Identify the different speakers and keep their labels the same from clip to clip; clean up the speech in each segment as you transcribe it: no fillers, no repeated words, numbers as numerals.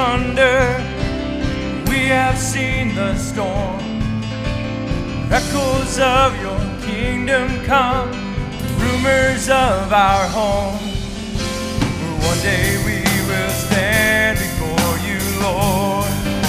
Speaker 1: thunder. We have seen the storm. Echoes of your kingdom come, rumors of our home. One day we will stand before you, Lord.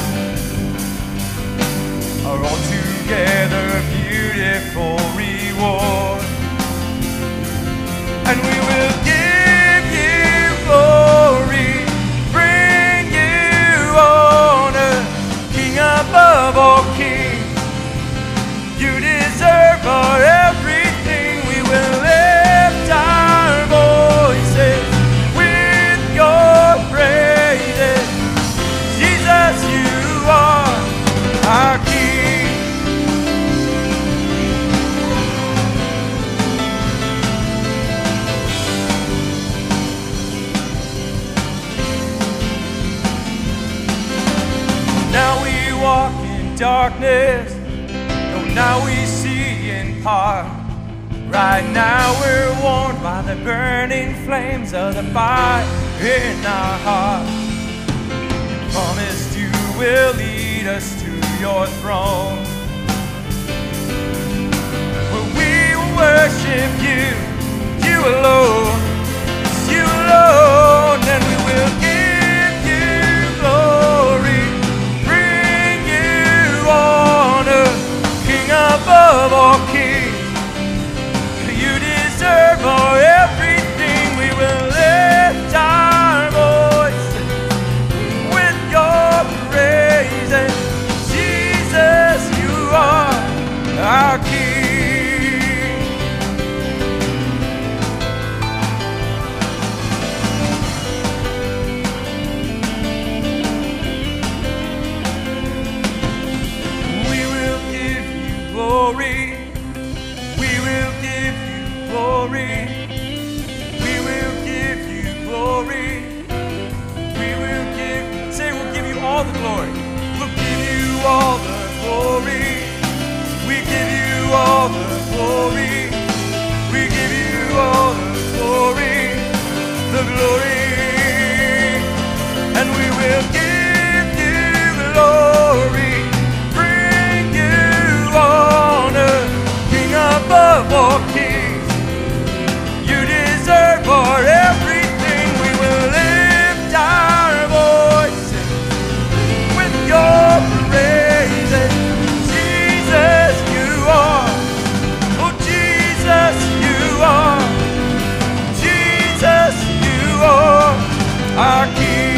Speaker 1: Our altogether beautiful reward. And we will give you glory, bring you honor, King above all kings. You deserve our everything. We will lift our voices with your praises. Jesus, you are our King. Now we walk in darkness, now we see in part. Right now we're warmed by the burning flames of the fire in our heart. You promised you will lead us to your throne, where we will worship you, you alone, it's you alone, and we will give you glory, bring you honor, King above all kings. You deserve our everything. We will lift our voices with your praises. Jesus, you are our King. We will give you glory. We will give you glory. We will give you glory. We will give, say we'll give you all the glory. We'll give you all the glory. We give you all the glory. We give you all the glory. The glory. And we will give you glory. Bring you honor, King above all kings. You deserve our everything. We will lift our voices with your praises. Jesus, you are. Oh, Jesus, you are. Jesus, you are our King.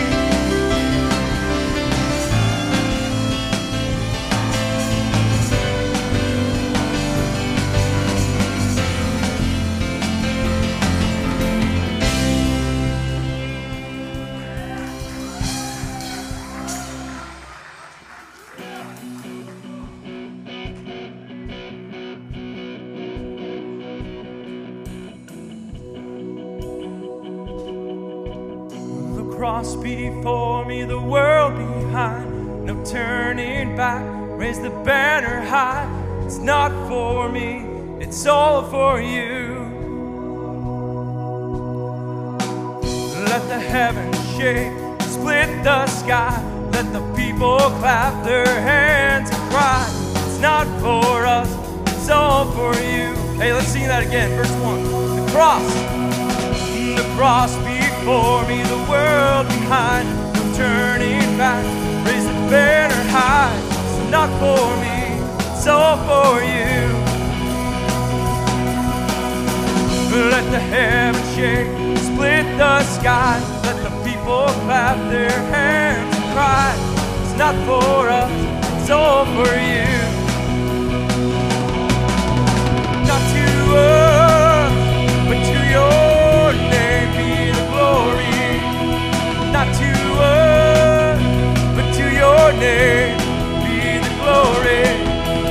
Speaker 1: Cross before me, the world behind, no turning back, raise the banner high. It's not for me, it's all for you. Let the heavens shake, split the sky, let the people clap their hands and cry. It's not for us, it's all for you. Hey, let's sing that again, verse 1. The cross before me, the world behind, no turning back, raise the banner high. It's not for me, it's all for you. Let the heavens shake, split the sky, let the people clap their hands and cry. It's not for us, it's all for you. Not to us, but to your name be the glory. Not to us, but to your name be the glory.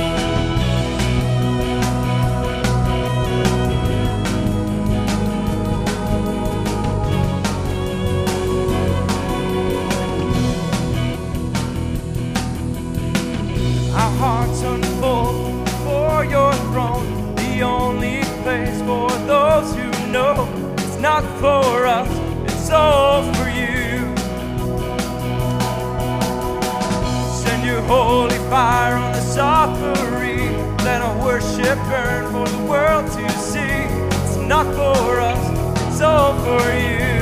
Speaker 1: Our hearts unfold before your throne, the only place for those who know it's not for us, it's all for you. holy fire on this offering. Let our worship burn for the world to see. It's not for us, it's all for you.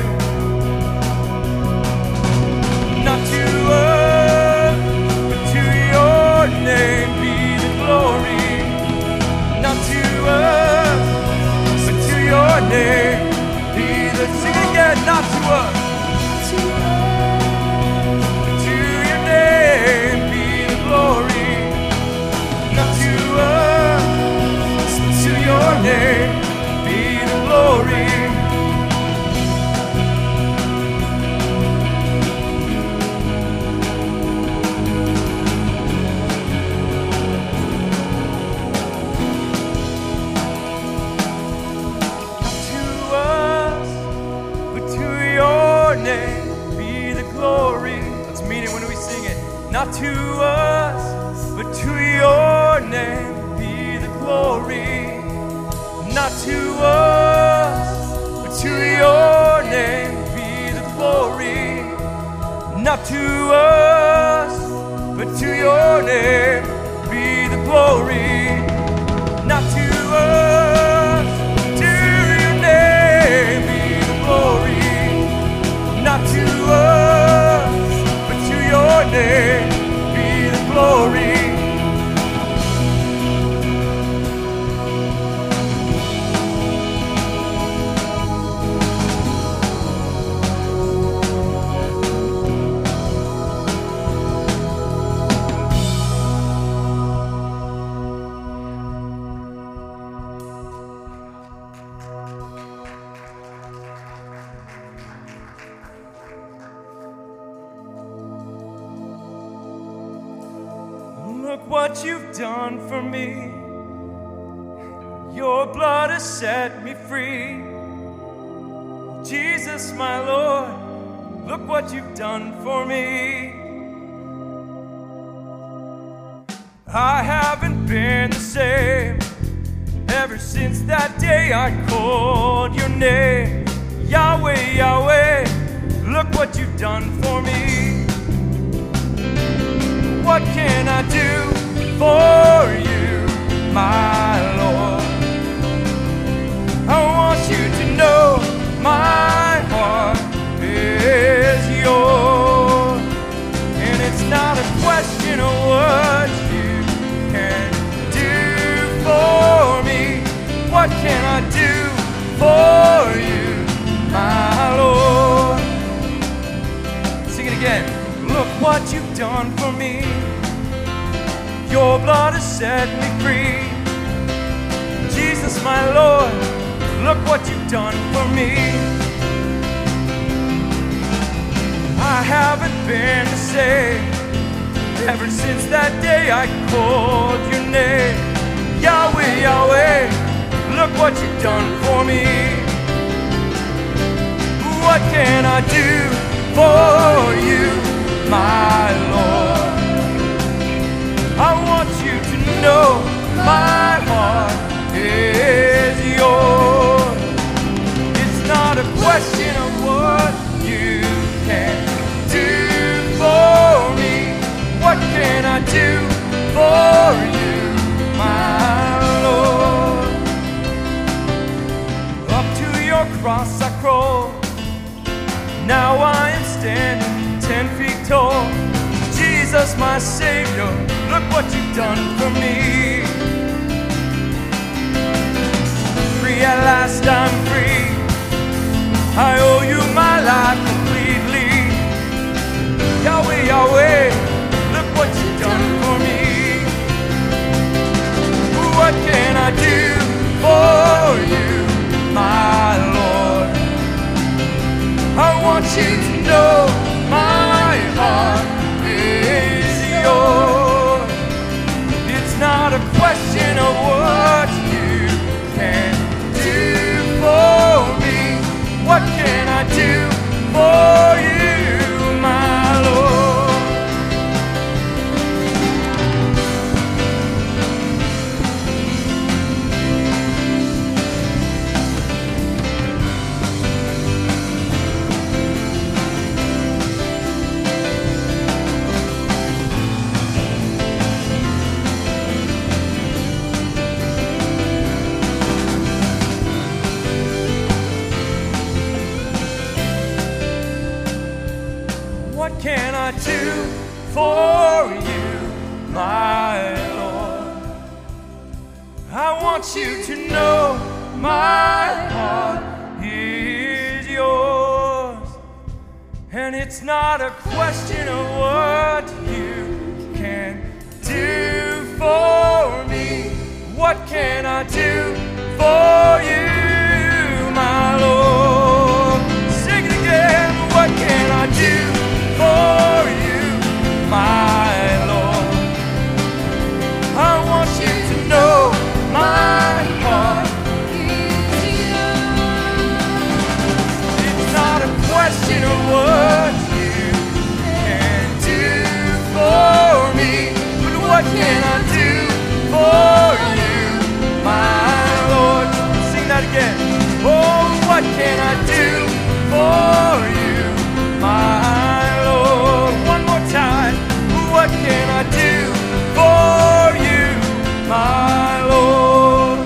Speaker 1: Not to us, but to your name be the glory. Not to us, but to your name be the... Sing it again, not to us. But to your name be the glory. Not to us, but to your name be the glory. Not to us, but to your name be the glory. Not to us, but to your name be the glory. Not to us, but to your name be the glory. Not to us, to your name be the glory. Not to us, but to your name be the glory. Look what you've done for me. Your blood has set me free. Jesus, my Lord, look what you've done for me. I haven't been the same ever since that day I called your name. Yahweh, Yahweh, look what you've done for me. What can I do for you, my Lord? I want you to know my heart is yours. And it's not a question of what you can do for me. What can I do for you, my Lord? Sing it again. Look what you've done for me. Your blood has set me free. Jesus, my Lord, look what you've done for me. I haven't been the same ever since that day I called your name. Yahweh, Yahweh, look what you've done for me. What can I do for you, my Lord? I want you to know my heart is yours. It's not a question of what you can do for me. What can I do for you, my Lord? Up to your cross I crawl. Now I am standing 10 feet tall. Jesus, my Savior, look what you've done for me. Free at last, I'm free. I owe you my life completely. Yahweh, Yahweh, look what you've done for me. What can I do for you, my Lord? I want you to know my heart is yours. It's not a question of what you can do for me. What can I do for you, my Lord? for you, my Lord. I want you to know my heart is yours. And it's not a question of what you can do for me. What can I do for you, my Lord? Sing it again. What can I do for you, my Lord? I want you to know my heart is yours. It's not a question of what you can do for me, but what can I do for you, my Lord? Sing that again. Oh, what can I do for you, my Lord? One more time. What can I do for you, my Lord?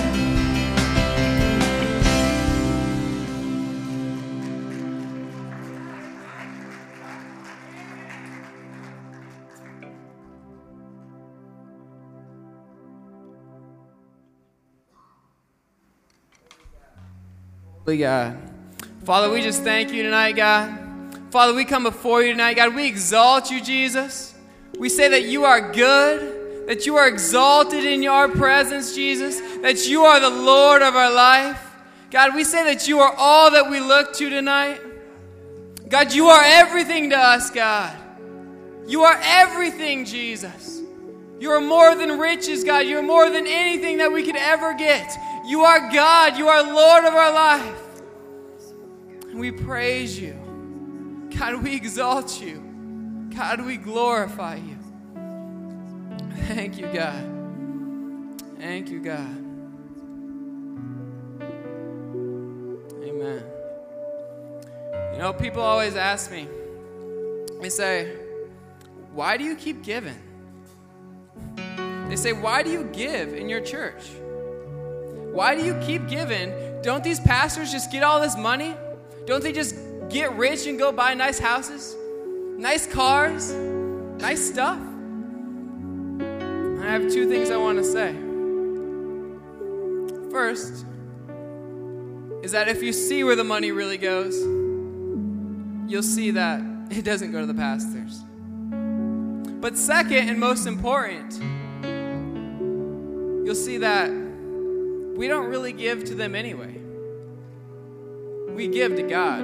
Speaker 2: God. Father, we just thank you tonight, God. Father, we come before you tonight, God. We exalt you, Jesus. We say that you are good, that you are exalted in your presence, Jesus, that you are the Lord of our life. God, we say that you are all that we look to tonight. God, you are everything to us, God. You are everything, Jesus. You are more than riches, God. You are more than anything that we could ever get. You are God. You are Lord of our life. And we praise you. God, we exalt you. God, we glorify you. Thank you, God. Thank you, God. Amen. You know, people always ask me, they say, why do you keep giving? They say, why do you give in your church? Why do you keep giving? Don't these pastors just get all this money? Don't they just get rich and go buy nice houses, nice cars, nice stuff? And I have two things I want to say. First is that if you see where the money really goes, you'll see that it doesn't go to the pastors. But second, and most important, you'll see that we don't really give to them anyway. We give to God.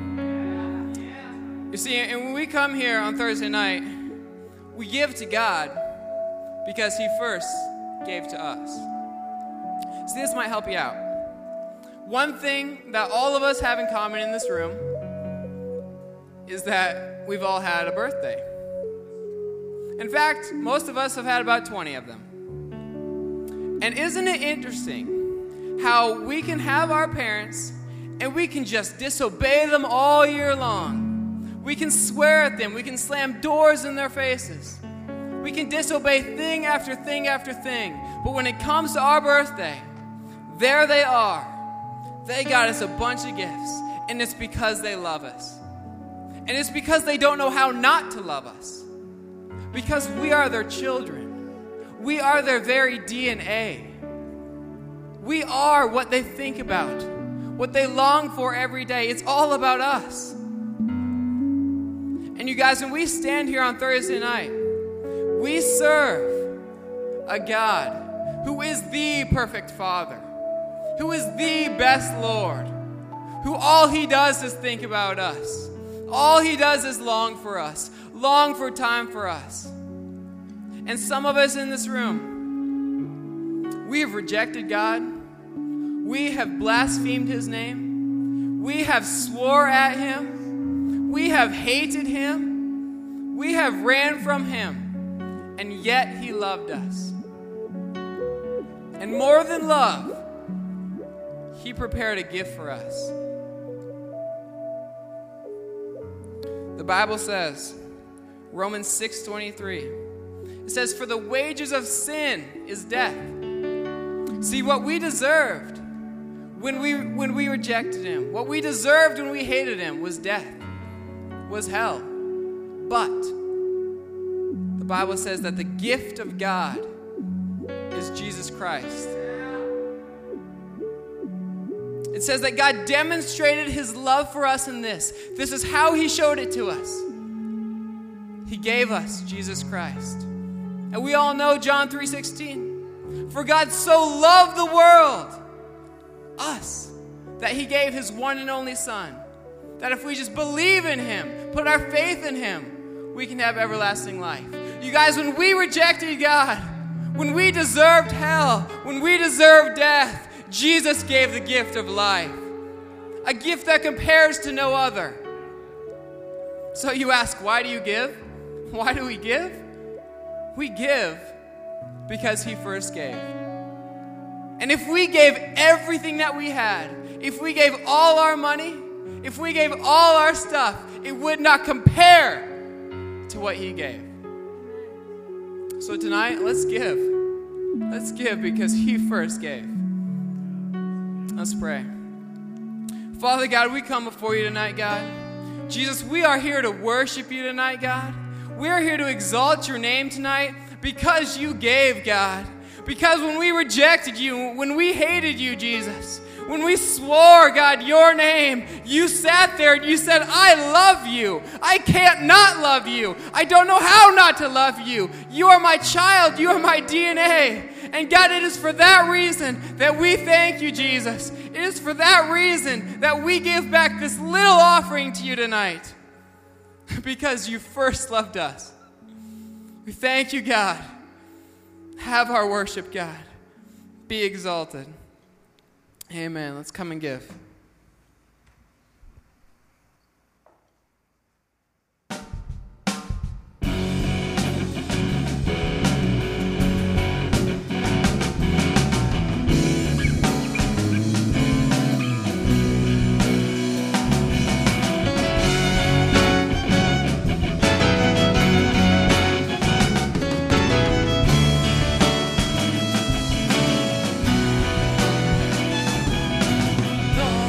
Speaker 2: You see, and when we come here on Thursday night, we give to God because He first gave to us. See, this might help you out. One thing that all of us have in common in this room is that we've all had a birthday. In fact, most of us have had about 20 of them. And isn't it interesting how we can have our parents and we can just disobey them all year long? We can swear at them. We can slam doors in their faces. We can disobey thing after thing after thing. But when it comes to our birthday, there they are. They got us a bunch of gifts. And it's because they love us. And it's because they don't know how not to love us. Because we are their children. We are their very DNA. We are what they think about, what they long for every day. It's all about us. And you guys, when we stand here on Thursday night, we serve a God who is the perfect Father, who is the best Lord, who all He does is think about us. All He does is long for us, long for time for us. And some of us in this room, we have rejected God. We have blasphemed His name. We have swore at Him. We have hated Him. We have ran from Him. And yet He loved us. And more than love, He prepared a gift for us. The Bible says, Romans 6:23, it says, for the wages of sin is death. See, what we deserved when we rejected Him, what we deserved when we hated Him was death, was hell. But Bible says that the gift of God is Jesus Christ. It says that God demonstrated his love for us in this. This is how he showed it to us. He gave us Jesus Christ. And we all know John 3:16. For God so loved the world, us, that he gave his one and only Son. That if we just believe in him, put our faith in him, we can have everlasting life. You guys, when we rejected God, when we deserved hell, when we deserved death, Jesus gave the gift of life. A gift that compares to no other. So you ask, why do you give? Why do we give? We give because he first gave. And if we gave everything that we had, if we gave all our money, if we gave all our stuff, it would not compare to what he gave. So tonight, let's give. Let's give because he first gave. Let's pray. Father God, we come before you tonight, God. Jesus, we are here to worship you tonight, God. We are here to exalt your name tonight because you gave, God. Because when we rejected you, when we hated you, Jesus, when we swore, God, your name, you sat there and you said, I love you. I can't not love you. I don't know how not to love you. You are my child. You are my DNA. And God, it is for that reason that we thank you, Jesus. It is for that reason that we give back this little offering to you tonight. Because you first loved us. We thank you, God. Have our worship, God. Be exalted. Amen. Let's come and give.
Speaker 1: Lord,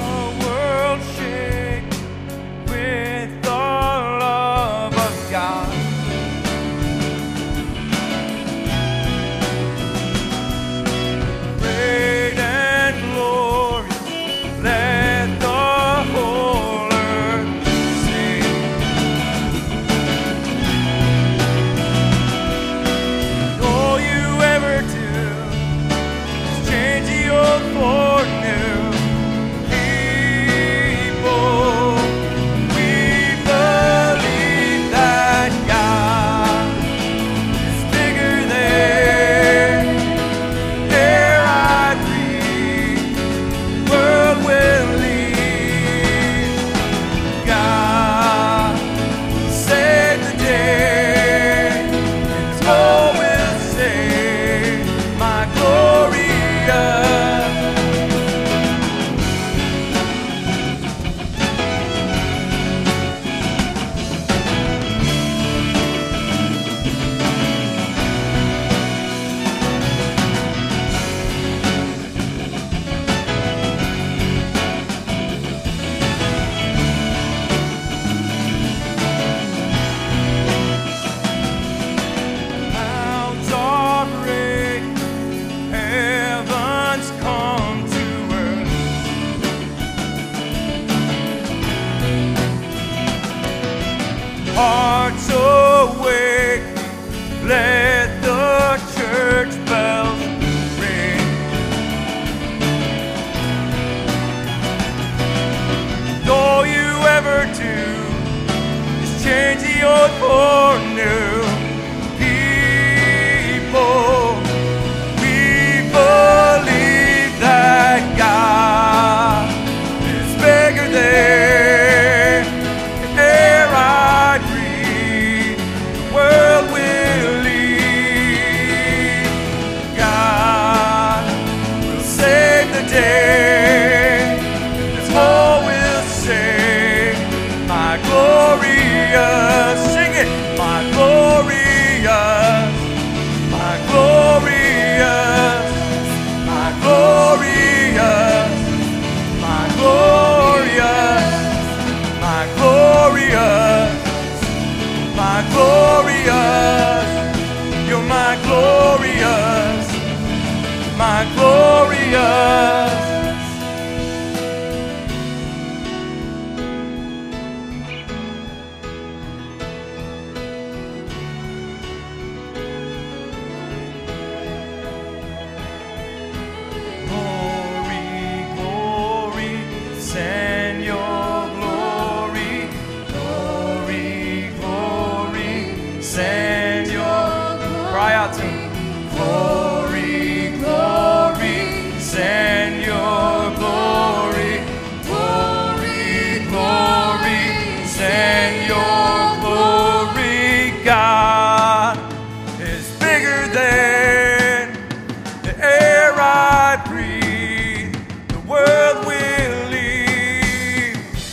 Speaker 1: send your cry out to him. Glory, glory, send your glory. Glory, glory, send your glory. God is bigger than the air I breathe. The world will leave.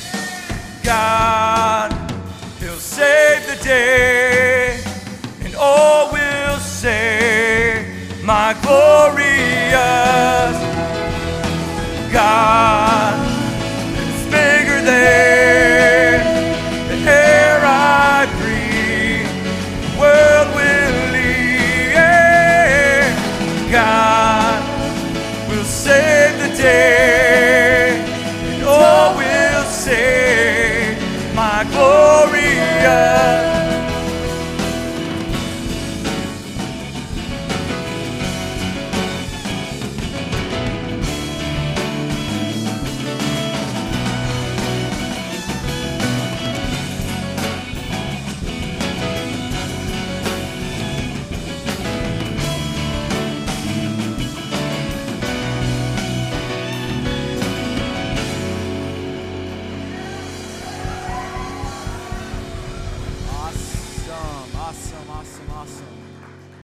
Speaker 1: God, he'll save the day, and all will say, my glorious God is bigger than the air I breathe. The world will leave. God will save the day, and all will say, my glorious